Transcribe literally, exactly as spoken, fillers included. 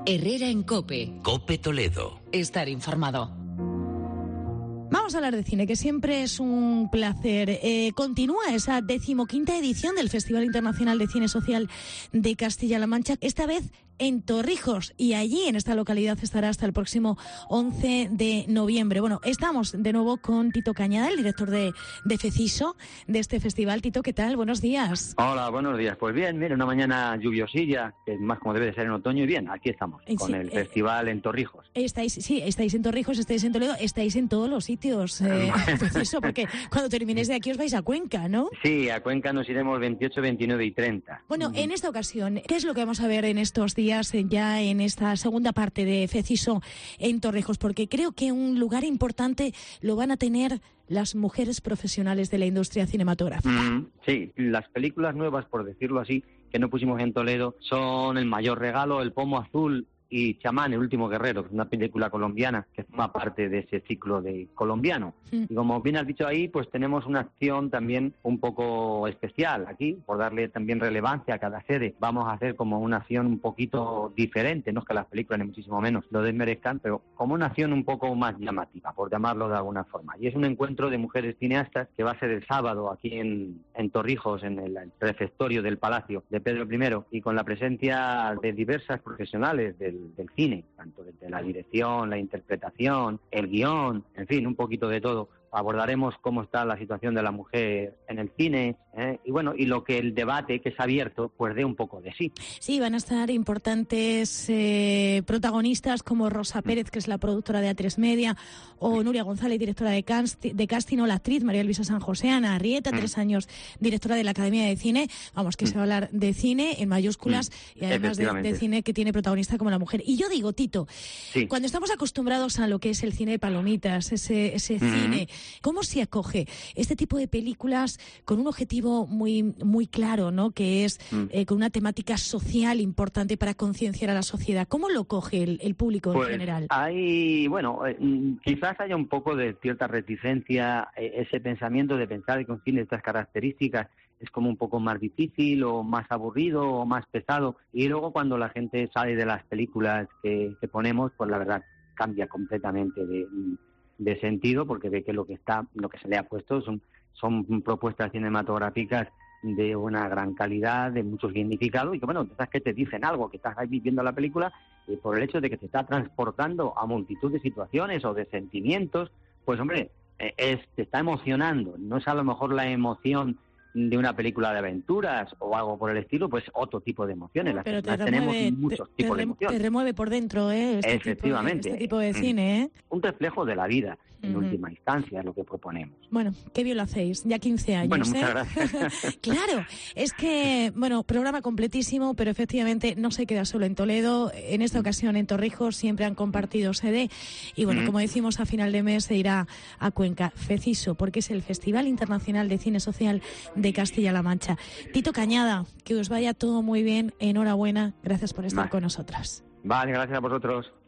Herrera en COPE. COPE Toledo. Estar informado. Vamos a hablar de cine, que siempre es un placer. Eh, continúa esa decimoquinta edición del Festival Internacional de Cine Social de Castilla-La Mancha, esta vez en Torrijos, y allí en esta localidad estará hasta el próximo once de noviembre. Bueno, estamos de nuevo con Tito Cañada, el director de, de FECISO, de este festival. Tito, ¿qué tal? Buenos días. Hola, buenos días. Pues bien, mira, una mañana lluviosilla, que es más como debe de ser en otoño, y bien, aquí estamos, Eh, con sí, el eh, festival en Torrijos. Estáis, sí, estáis en Torrijos, estáis en Toledo, estáis en todos los sitios, eh, FECISO, porque cuando terminéis de aquí os vais a Cuenca, ¿no? Sí, a Cuenca nos iremos veintiocho, veintinueve y treinta. Bueno, en esta ocasión, ¿qué es lo que vamos a ver en estos días, eh, ya en esta segunda parte de FECISO en Torrijos? Porque creo que un lugar importante lo van a tener las mujeres profesionales de la industria cinematográfica. Mm, sí, las películas nuevas, por decirlo así, que no pusimos en Toledo, son El mayor regalo, El pomo azul y Chamán, el último guerrero, que es una película colombiana que forma parte de ese ciclo de colombiano. Mm. Y como bien has dicho ahí, pues tenemos una acción también un poco especial aquí, por darle también relevancia a cada sede. Vamos a hacer como una acción un poquito diferente, no es que las películas ni muchísimo menos lo desmerezcan, pero como una acción un poco más llamativa, por llamarlo de alguna forma. Y es un encuentro de mujeres cineastas que va a ser el sábado aquí en, en Torrijos, en el, el refectorio del Palacio de Pedro primero, y con la presencia de diversas profesionales del del cine, tanto desde la dirección, la interpretación, el guión, en fin, un poquito de todo. Abordaremos cómo está la situación de la mujer en el cine, ¿eh? y bueno, y lo que el debate que es abierto, pues dé un poco de sí. Sí, van a estar importantes eh, protagonistas como Rosa Pérez, que es la productora de A tres Media, o Nuria González, directora de, cast- de casting, o la actriz María Luisa San José, Ana Arrieta, Mm. tres años directora de la Academia de Cine. Vamos, que mm. se va a hablar de cine en mayúsculas Mm. y además de, de cine que tiene protagonista como la mujer. Y yo digo, Tito, sí. cuando estamos acostumbrados a lo que es el cine de palomitas, ese, ese mm. cine, ¿cómo se acoge este tipo de películas con un objetivo muy muy claro, ¿no? Que es mm. eh, con una temática social importante para concienciar a la sociedad? ¿Cómo lo coge el, el público pues en general? Hay, bueno, eh, quizás haya un poco de cierta reticencia, eh, ese pensamiento de pensar que un cine de estas características es como un poco más difícil o más aburrido o más pesado, y luego cuando la gente sale de las películas que, que ponemos, pues la verdad cambia completamente de, de sentido, porque ve que lo que está, lo que se le ha puesto son, son propuestas cinematográficas de una gran calidad, de mucho significado, y que bueno, esas que te dicen algo, que estás ahí viviendo la película, y por el hecho de que te está transportando a multitud de situaciones o de sentimientos, pues hombre, es, te está emocionando. No es a lo mejor la emoción de una película de aventuras o algo por el estilo, pues otro tipo de emociones. Las Pero te personas remueve, tenemos muchos te, tipos te, de emociones. Te remueve por dentro, ¿eh? Este Efectivamente. Tipo de, este tipo de cine, ¿eh? Un reflejo de la vida, en Uh-huh. última instancia, es lo que proponemos. Bueno, qué bien lo hacéis, ya quince años, bueno, muchas ¿eh? gracias. Claro, es que, bueno, programa completísimo, pero efectivamente no se queda solo en Toledo. En esta ocasión en Torrijos siempre han compartido sede. Y bueno, uh-huh. como decimos, a final de mes se irá a Cuenca, FECISO, porque es el Festival Internacional de Cine Social de Castilla-La Mancha. Tito Cañada, que os vaya todo muy bien, enhorabuena, gracias por estar vale. con nosotras. Vale, gracias a vosotros.